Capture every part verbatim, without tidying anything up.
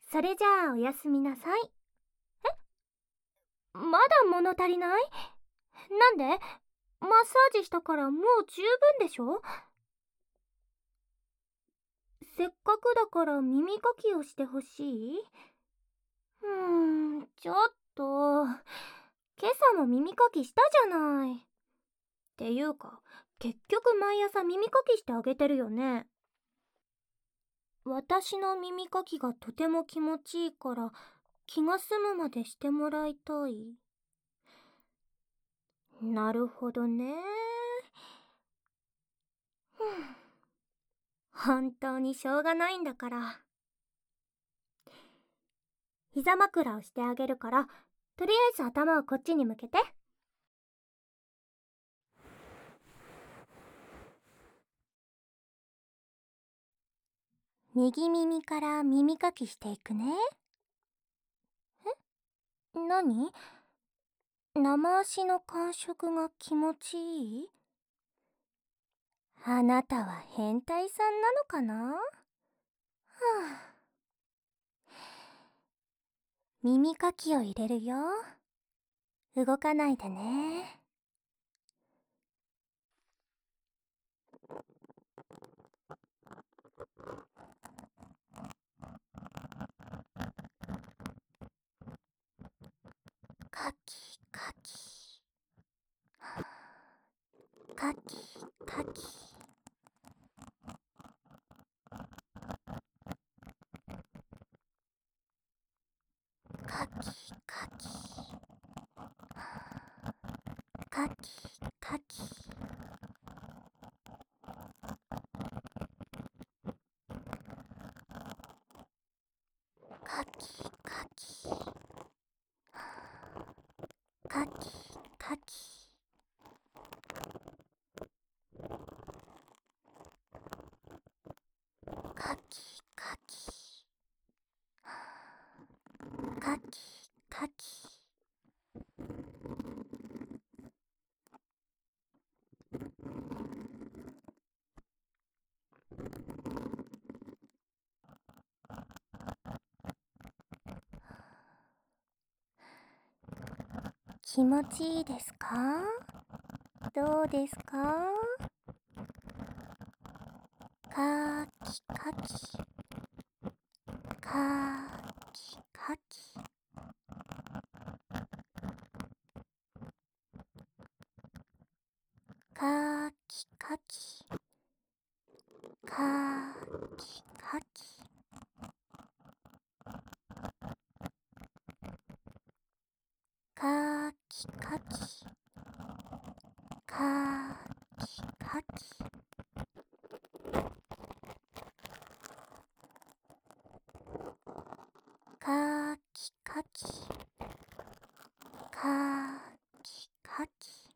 それじゃあおやすみなさい。え、まだ物足りない？なんで？マッサージしたからもう十分でしょ？せっかくだから耳かきをしてほしい？うーん、ちょっと。今朝も耳かきしたじゃない。っていうか、結局毎朝耳かきしてあげてるよね。私の耳かきがとても気持ちいいから気が済むまでしてもらいたい。なるほどね。ふん、本当にしょうがないんだから。膝枕をしてあげるから、とりあえず頭をこっちに向けて。右耳から耳かきしていくね。え？何？生足の感触が気持ちいい？あなたは変態さんなのかな？はあ、耳かきを入れるよ。動かないでね。かきかき。かきかき。かきかき。かきかき。かきかき。かきかき。かきかき。かきかき。気持ちいいですか？どうですか？かきかき。かきかき。かきかき。かきかき。かきかき。かきかき。かきかき。かきかき。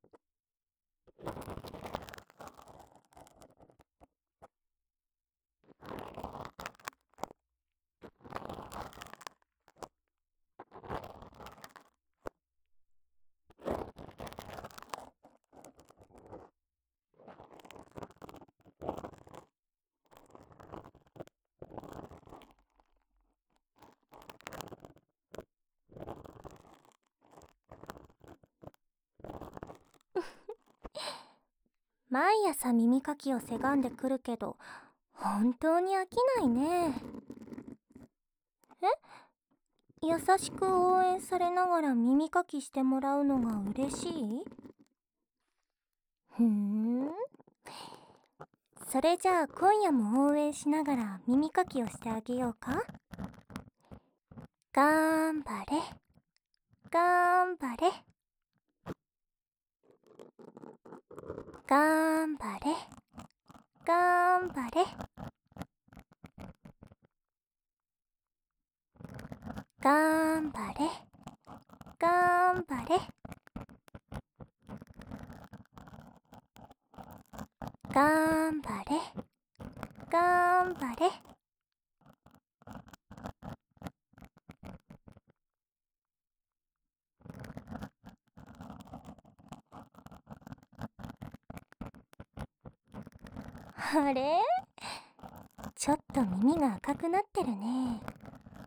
毎朝耳かきをせがんでくるけど、本当に飽きないね。え？優しく応援されながら耳かきしてもらうのが嬉しい？ふーん。それじゃあ今夜も応援しながら耳かきをしてあげようか。がんばれ。がんばれ。がんばれ。がんばれ。がんばれ。がんばれ。がんばれ。がんばれ。あれ？ちょっと耳が赤くなってるね。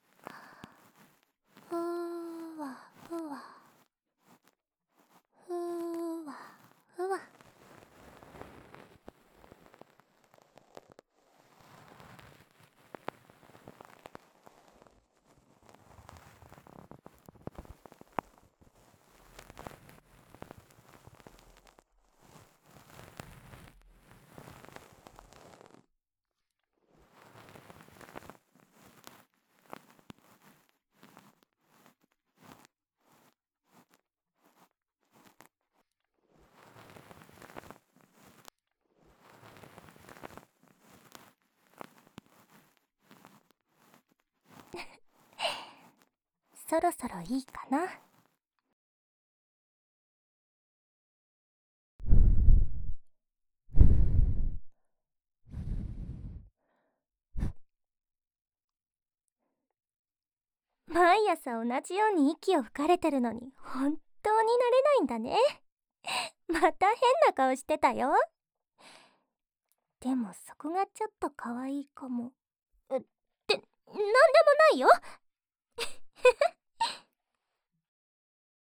ふわふわふわふわ。そろそろいいかな。毎朝同じように息を吹かれてるのに本当になれないんだね。また変な顔してたよ。でもそこがちょっと可愛いかも。ってなんでもないよ。